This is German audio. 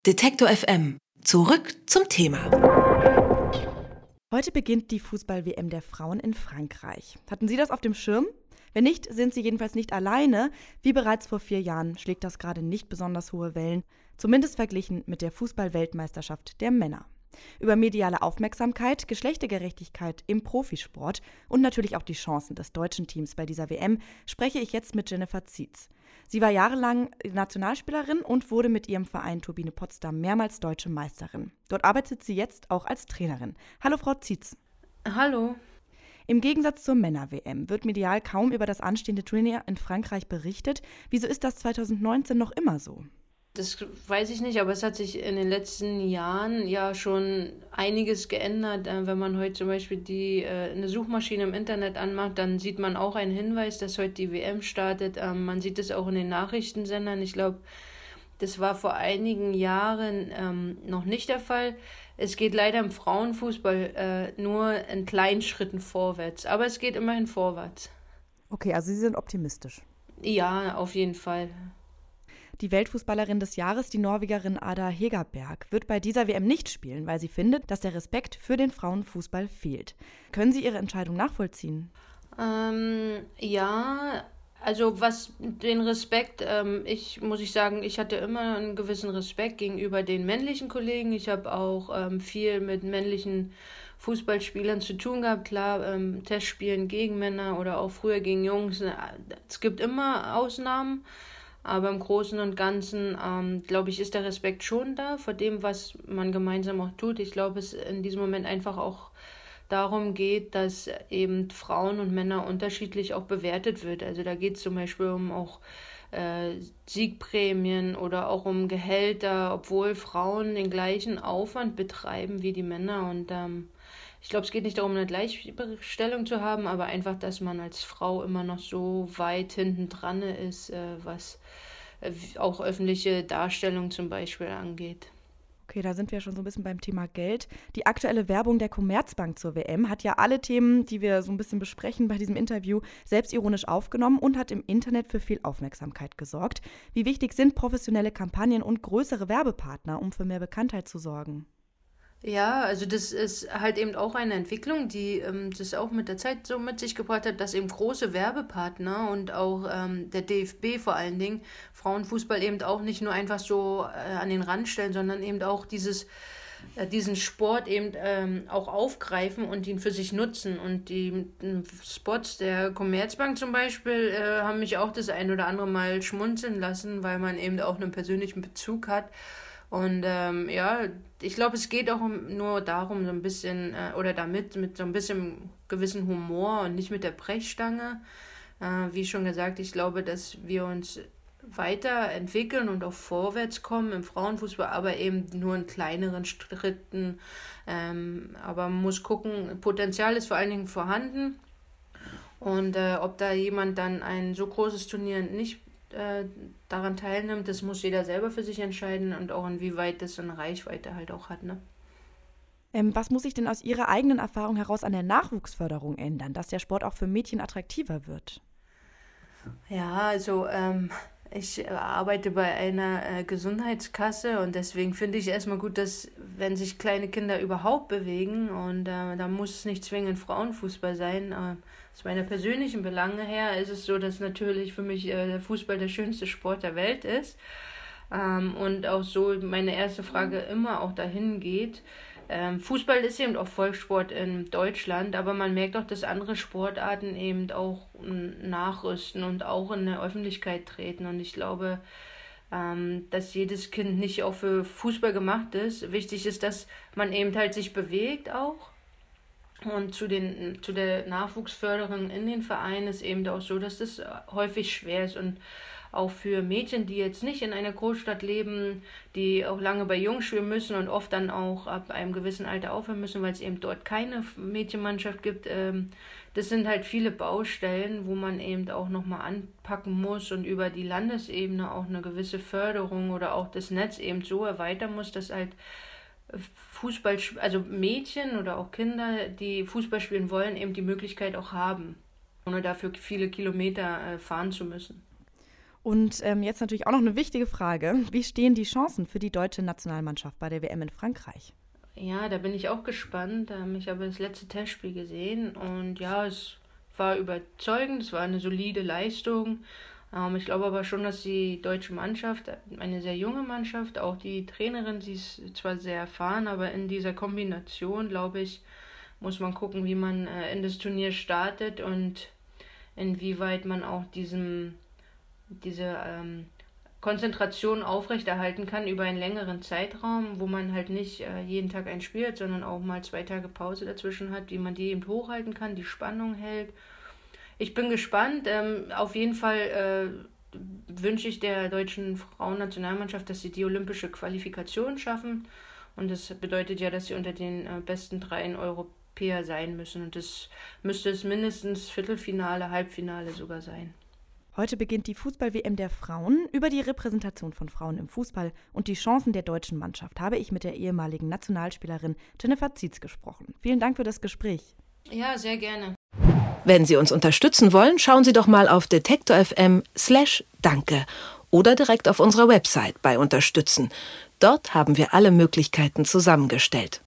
Detektor FM. Zurück zum Thema. Heute beginnt die Fußball-WM der Frauen in Frankreich. Hatten Sie das auf dem Schirm? Wenn nicht, sind Sie jedenfalls nicht alleine. Wie bereits vor 4 Jahren schlägt das gerade nicht besonders hohe Wellen, zumindest verglichen mit der Fußball-Weltmeisterschaft der Männer. Über mediale Aufmerksamkeit, Geschlechtergerechtigkeit im Profisport und natürlich auch die Chancen des deutschen Teams bei dieser WM spreche ich jetzt mit Jennifer Zietz. Sie war jahrelang Nationalspielerin und wurde mit ihrem Verein Turbine Potsdam mehrmals deutsche Meisterin. Dort arbeitet sie jetzt auch als Trainerin. Hallo Frau Zietz. Hallo. Im Gegensatz zur Männer-WM wird medial kaum über das anstehende Turnier in Frankreich berichtet. Wieso ist das 2019 noch immer so? Das weiß ich nicht, aber es hat sich in den letzten Jahren ja schon einiges geändert. Wenn man heute zum Beispiel eine Suchmaschine im Internet anmacht, dann sieht man auch einen Hinweis, dass heute die WM startet. Man sieht es auch in den Nachrichtensendern. Ich glaube, das war vor einigen Jahren noch nicht der Fall. Es geht leider im Frauenfußball nur in kleinen Schritten vorwärts, aber es geht immerhin vorwärts. Okay, also Sie sind optimistisch. Ja, auf jeden Fall. Die Weltfußballerin des Jahres, die Norwegerin Ada Hegerberg, wird bei dieser WM nicht spielen, weil sie findet, dass der Respekt für den Frauenfußball fehlt. Können Sie Ihre Entscheidung nachvollziehen? Ja, also was den Respekt, muss ich sagen, ich hatte immer einen gewissen Respekt gegenüber den männlichen Kollegen. Ich habe auch viel mit männlichen Fußballspielern zu tun gehabt, klar, Testspielen gegen Männer oder auch früher gegen Jungs. Es gibt immer Ausnahmen. Aber im Großen und Ganzen, glaube ich, ist der Respekt schon da vor dem, was man gemeinsam auch tut. Ich glaube, es in diesem Moment einfach auch darum geht, dass eben Frauen und Männer unterschiedlich auch bewertet wird. Also da geht es zum Beispiel um auch Siegprämien oder auch um Gehälter, obwohl Frauen den gleichen Aufwand betreiben wie die Männer. Und ich glaube, es geht nicht darum, eine Gleichstellung zu haben, aber einfach, dass man als Frau immer noch so weit hinten dran ist, was auch öffentliche Darstellung zum Beispiel angeht. Okay, da sind wir schon so ein bisschen beim Thema Geld. Die aktuelle Werbung der Commerzbank zur WM hat ja alle Themen, die wir so ein bisschen besprechen bei diesem Interview, selbstironisch aufgenommen und hat im Internet für viel Aufmerksamkeit gesorgt. Wie wichtig sind professionelle Kampagnen und größere Werbepartner, um für mehr Bekanntheit zu sorgen? Ja, also das ist halt eben auch eine Entwicklung, die das auch mit der Zeit so mit sich gebracht hat, dass eben große Werbepartner und auch der DFB vor allen Dingen Frauenfußball eben auch nicht nur einfach so an den Rand stellen, sondern eben auch diesen Sport eben auch aufgreifen und ihn für sich nutzen. Und die Spots der Commerzbank zum Beispiel haben mich auch das ein oder andere Mal schmunzeln lassen, weil man eben auch einen persönlichen Bezug hat. Und ich glaube, es geht auch nur darum, so ein bisschen, mit so ein bisschen gewissen Humor und nicht mit der Brechstange. Wie schon gesagt, ich glaube, dass wir uns weiterentwickeln und auch vorwärts kommen im Frauenfußball, aber eben nur in kleineren Schritten. Aber man muss gucken, Potenzial ist vor allen Dingen vorhanden. Und ob da jemand dann ein so großes Turnier nicht daran teilnimmt, das muss jeder selber für sich entscheiden und auch inwieweit das so eine Reichweite halt auch hat, ne? Was muss sich denn aus Ihrer eigenen Erfahrung heraus an der Nachwuchsförderung ändern, dass der Sport auch für Mädchen attraktiver wird? Ja, also ich arbeite bei einer Gesundheitskasse und deswegen finde ich erstmal gut, dass wenn sich kleine Kinder überhaupt bewegen und da muss es nicht zwingend Frauenfußball sein. Aus meiner persönlichen Belange her ist es so, dass natürlich für mich der Fußball der schönste Sport der Welt ist und auch so meine erste Frage immer auch dahin geht. Fußball ist eben auch Volkssport in Deutschland, aber man merkt auch, dass andere Sportarten eben auch nachrüsten und auch in der Öffentlichkeit treten. Und ich glaube, dass jedes Kind nicht auch für Fußball gemacht ist. Wichtig ist, dass man eben halt sich bewegt auch. Und zu der Nachwuchsförderung in den Vereinen ist eben auch so, dass das häufig schwer ist und auch für Mädchen, die jetzt nicht in einer Großstadt leben, die auch lange bei Jungs spielen müssen und oft dann auch ab einem gewissen Alter aufhören müssen, weil es eben dort keine Mädchenmannschaft gibt. Das sind halt viele Baustellen, wo man eben auch nochmal anpacken muss und über die Landesebene auch eine gewisse Förderung oder auch das Netz eben so erweitern muss, dass halt Fußball, also Mädchen oder auch Kinder, die Fußball spielen wollen, eben die Möglichkeit auch haben, ohne dafür viele Kilometer fahren zu müssen. Und jetzt natürlich auch noch eine wichtige Frage. Wie stehen die Chancen für die deutsche Nationalmannschaft bei der WM in Frankreich? Ja, da bin ich auch gespannt. Ich habe das letzte Testspiel gesehen und ja, es war überzeugend, es war eine solide Leistung. Ich glaube aber schon, dass die deutsche Mannschaft, eine sehr junge Mannschaft, auch die Trainerin, sie ist zwar sehr erfahren, aber in dieser Kombination, glaube ich, muss man gucken, wie man in das Turnier startet und inwieweit man auch diese Konzentration aufrechterhalten kann über einen längeren Zeitraum, wo man halt nicht jeden Tag ein Spiel hat, sondern auch mal 2 Tage Pause dazwischen hat, wie man die eben hochhalten kann, die Spannung hält. Ich bin gespannt. Auf jeden Fall wünsche ich der deutschen Frauennationalmannschaft, dass sie die olympische Qualifikation schaffen. Und das bedeutet ja, dass sie unter den besten 3 Europäer sein müssen. Und das müsste es mindestens Viertelfinale, Halbfinale sogar sein. Heute beginnt die Fußball-WM der Frauen. Über die Repräsentation von Frauen im Fußball und die Chancen der deutschen Mannschaft habe ich mit der ehemaligen Nationalspielerin Jennifer Zietz gesprochen. Vielen Dank für das Gespräch. Ja, sehr gerne. Wenn Sie uns unterstützen wollen, schauen Sie doch mal auf detektor.fm/danke oder direkt auf unserer Website bei Unterstützen. Dort haben wir alle Möglichkeiten zusammengestellt.